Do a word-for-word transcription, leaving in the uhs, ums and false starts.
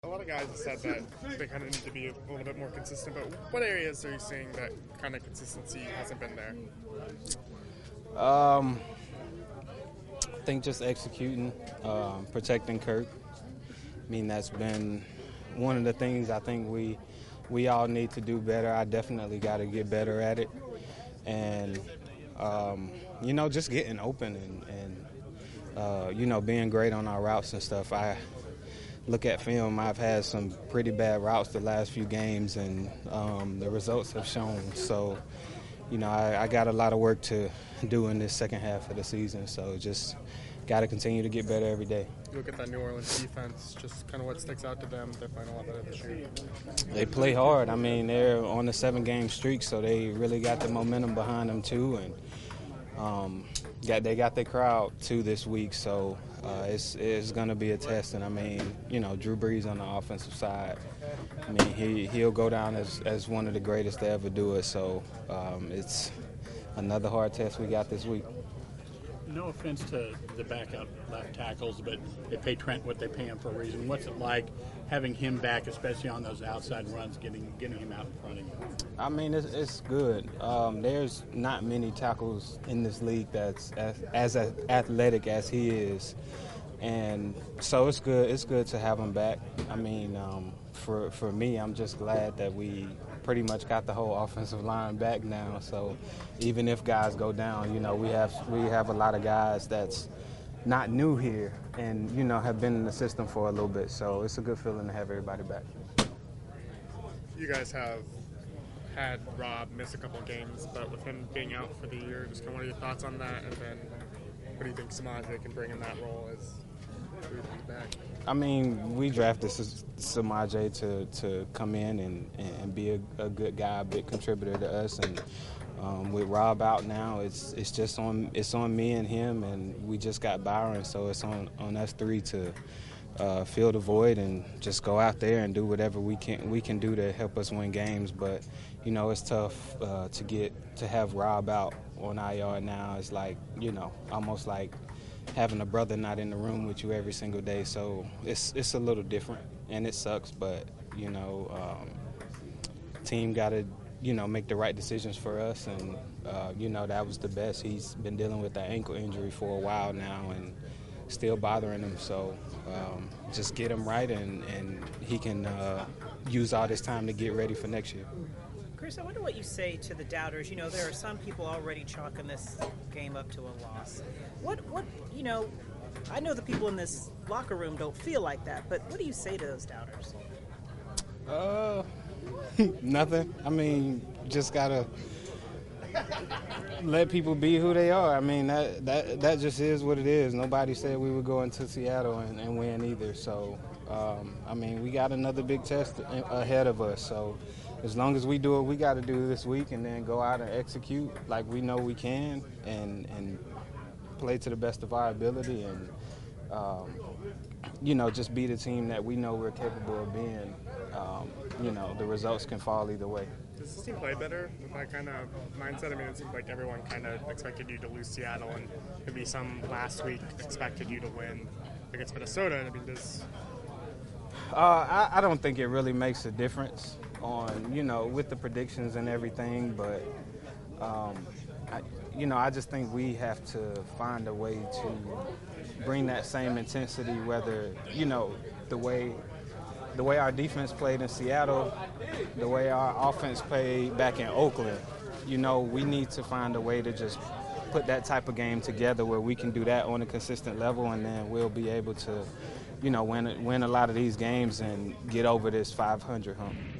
A lot of guys have said that they kind of need to be a little bit more consistent, but what areas are you seeing that kind of consistency hasn't been there? Um, I think just executing, um, protecting Kirk. I mean, that's been one of the things I think we we all need to do better. I definitely got to get better at it. And, um, you know, just getting open and, and uh, you know, being great on our routes and stuff. I look at film, I've had some pretty bad routes the last few games, and um, the results have shown. So, you know, I, I got a lot of work to do in this second half of the season. So just got to continue to get better every day. You look at that New Orleans defense, just kind of what sticks out to them. They're playing a lot better this year. They play hard. I mean, they're on a seven-game streak, so they really got the momentum behind them too, and um, got they got their crowd too this week. So uh, it's it's going to be a test. And I mean, you know, Drew Brees on the offensive side. I mean, he he'll go down as as one of the greatest to ever do it. So um, it's another hard test we got this week. No offense to the backup left tackles, but they pay Trent what they pay him for a reason. What's it like having him back, especially on those outside runs, getting getting him out in front of you? I mean, it's, it's good. Um, there's not many tackles in this league that's as, as athletic as he is, and so it's good. It's good to have him back. I mean, um, for for me, I'm just glad that we pretty much got the whole offensive line back now. So even if guys go down, you know, we have we have a lot of guys that's not new here and, you know, have been in the system for a little bit. So it's a good feeling to have everybody back. You guys have had Rob miss a couple of games, but with him being out for the year, just kind of what are your thoughts on that? And then what do you think Samaje can bring in that role as he comes back? I mean, we drafted Samaje to, to come in and, and be a, a good guy, a big contributor to us. And um, with Rob out now, it's it's just on it's on me and him, and we just got Byron, so it's on, on us three to uh, fill the void and just go out there and do whatever we can we can do to help us win games. But you know, it's tough uh, to get to have Rob out on I R now. It's like, you know, almost like having a brother not in the room with you every single day. So it's it's a little different, and it sucks, but, you know, um, team got to, you know, make the right decisions for us, and, uh, you know, that was the best. He's been dealing with that ankle injury for a while now and still bothering him. So um, just get him right, and, and he can uh, use all this time to get ready for next year. Chris, I wonder what you say to the doubters. You know, there are some people already chalking this game up to a loss. What, what, you know, I know the people in this locker room don't feel like that, but what do you say to those doubters? Uh, nothing. I mean, just gotta let people be who they are. I mean, that that that just is what it is. Nobody said we would go into Seattle and, and win either. So, um, I mean, we got another big test ahead of us. So, as long as we do what we got to do this week and then go out and execute like we know we can, and and play to the best of our ability, and um, you know, just be the team that we know we're capable of being, um, you know, the results can fall either way. Does this team play better with that kind of mindset? I mean, it seems like everyone kind of expected you to lose Seattle, and maybe some last week expected you to win against Minnesota. I mean, does uh, I, I don't think it really makes a difference on, you know, with the predictions and everything, but um, I, you know, I just think we have to find a way to bring that same intensity, whether, you know, the way the way our defense played in Seattle, the way our offense played back in Oakland. You know, we need to find a way to just put that type of game together where we can do that on a consistent level, and then we'll be able to, you know, win win a lot of these games and get over this five hundred hump.